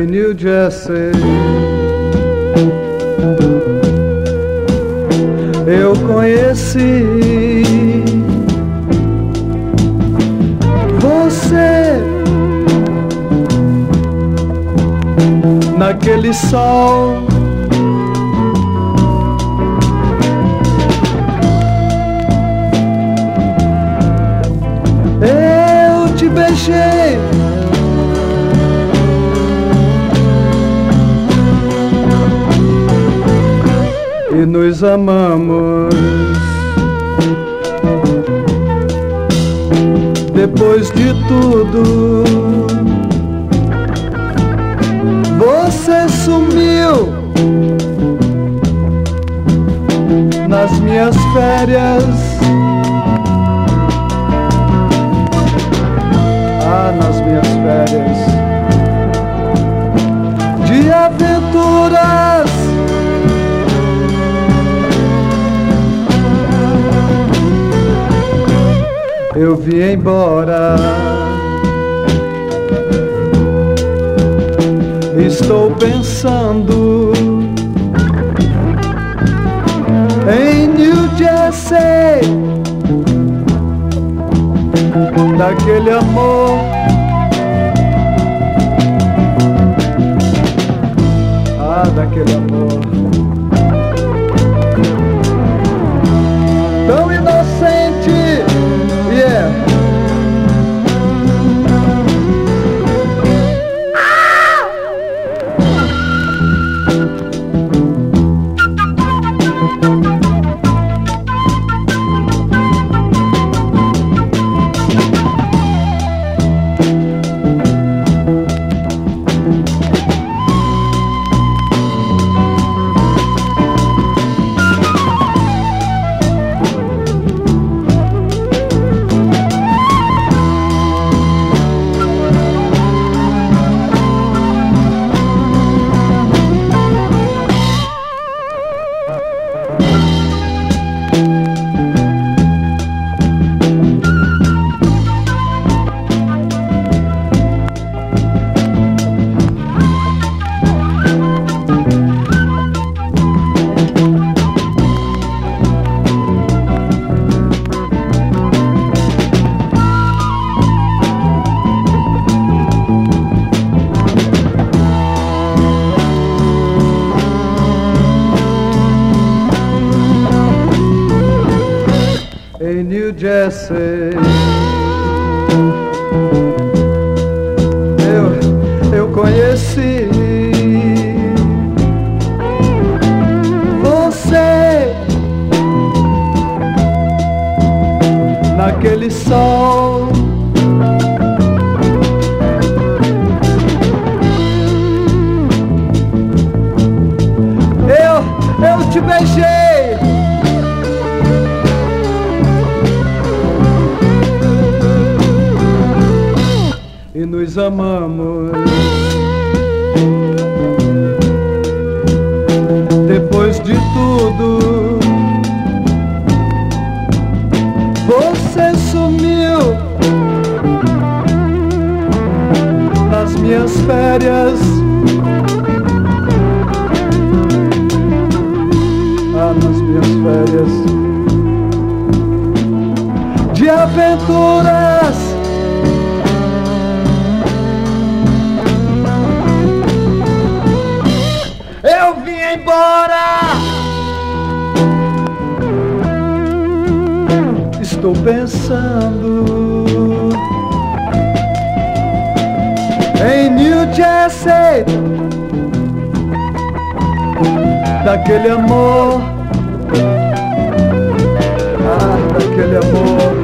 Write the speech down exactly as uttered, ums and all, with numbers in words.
New Jersey eu conheci você naquele sol. Eu te beijei e nos amamos. Depois de tudo, você sumiu nas minhas férias. Ah, nas minhas férias de aventuras. Eu vim embora. Estou pensando em New Jersey, daquele amor. Ah, daquele amor tão inocente. Yeah. Em New Jersey eu, eu conheci você naquele sol. Eu, eu te beijei e nos amamos. Depois de tudo, você sumiu nas minhas férias. Ah, nas minhas férias de aventuras. Eu vim embora. Estou pensando em New Jersey, daquele amor. Ah, daquele amor